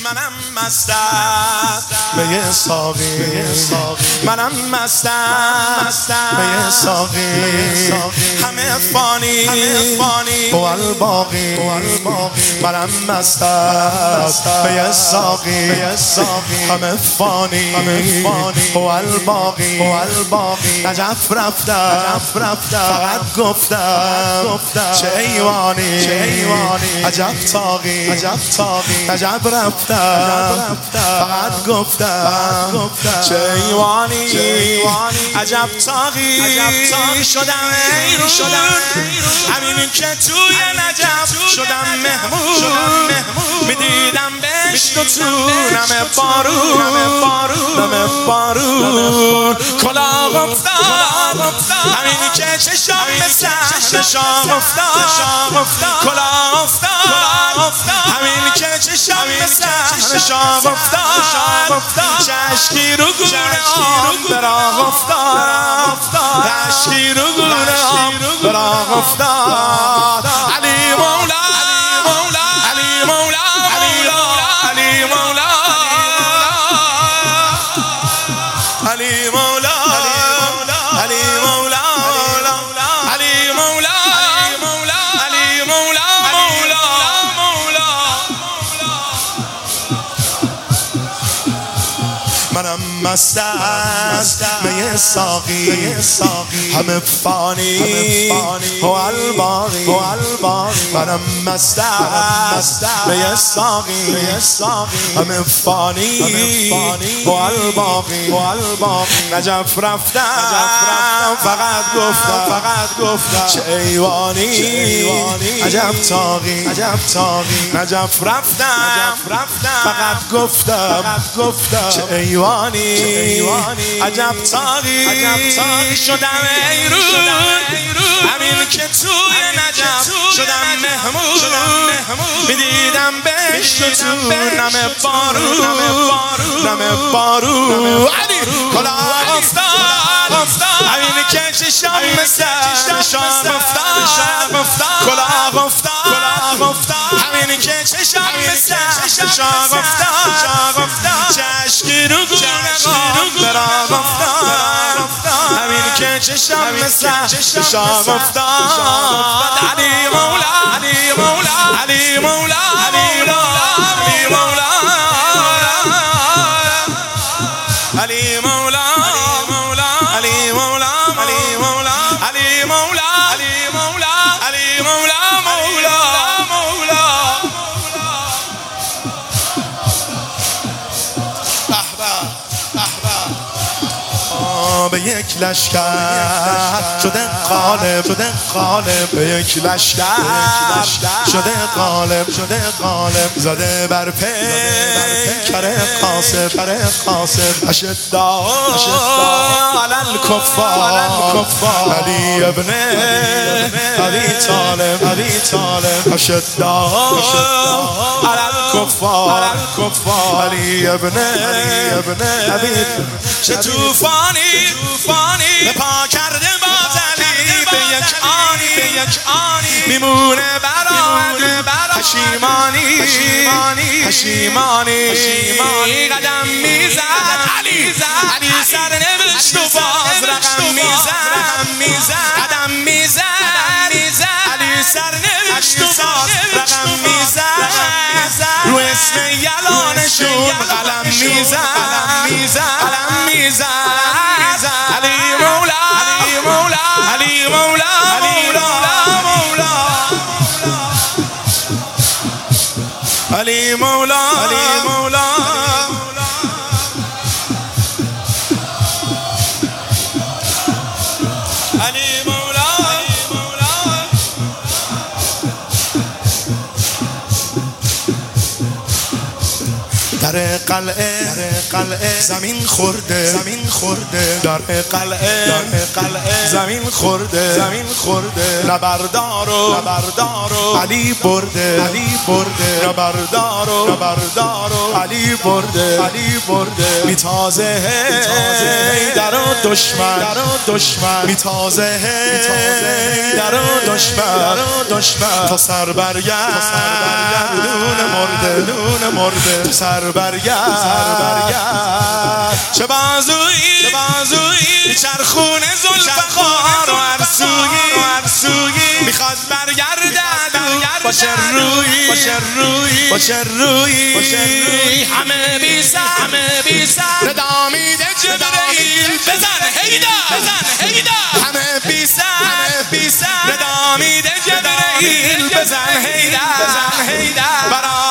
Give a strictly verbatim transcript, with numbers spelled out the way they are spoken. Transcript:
منم مستم به ساقی، منم مستم به ساقی، همه فانی و الباقی، منم مستم به ساقی، همه فانی و الباقی، نجف رفتم فقط گفتم چه ایوانی، عجب تاقی، نجف رفتم فقط گفتم چه ایوانی، عجب تاقی شدم ایرون، همین که توی نجف شدم مهمون، میدیدم بهشت و تو نم بارون، نم بارون کلاه افتاد، همین که چشام به صحن شام افتاد، کلاه افتاد، همین که چشام به صحن شام افتاد، چشکی رو گونه آم به راه افتاد، چشکی رو گونه آم به راه افتاد. علی مولا، علی مولا، علی مولا، علی مولا، علی مولا، علی مولا، علی مولا، علی مولا، منم مست می ساقی، همه فانی و الباقی، منم مست می ساقی، همه فانی و الباقی، نجف رفتم فقط گفتم چه ایوانی، عجب تاقی، نجف رفتم فقط گفتم چه ایوانی، عجب تاقی شدم ایرون، همین که توی نجف شدم مهمون، میدیدم بهشت و تو نم بارون، نم بارون کلاه افتاد، همین که چشام به صحن شام افتاد، کلاه افتاد، همین که چشام به صحن شام افتاد، چشکی رو گونه قام به راه افتاد، همین که چشام به صحن شام افتاد. علی مولا، علی مولا، علی مولا، علی مولا، علی مولا، علی مولا، علی مولا، علی مولا، علی مولا، علی مولا، مولا مولا. به یک لشکر شده غالب، به یک لشکر شده غالب، زده بر پیکر قاسم، اشداء علی الکفار، علی ابن ابی طالب، اشداء علی الکفار، علی ابن ابی چه توفانی به پا کرده باز علی، به یک آنی میمونه برای پشیمانی، پشیمانی قدم میزد علی، سرنوشت و باز رقم میزد، قدم میزد علی، سرنوشت و باز رقم میزد، رو اسم یلانشون قلم میزد، قلم میزد. علی مولا، علی مولا، علی مولا، علی مولا، علی مولا، علی مولا. در قلعه زمین خورده، در قلعه زمین خورده، نبردارو علی برده، نبردارو علی برده علی برده میتازه در و دشمن در و دشمن میتازه در و دشمن دشمن تا سر برگرد دون مرده دون مرده تو سر برگرد چه بازویی چه بازویی چرخونه زلفقار و عرسویی میخواد برگردد با شرویی با شرویی با شرویی همه بی سر همه بی سر ندامیده جبرئیل بزن هیدا بزن هیدا همه بی سر همه بی سر ندامیده جبرئیل بزن هیدا بزن هیدا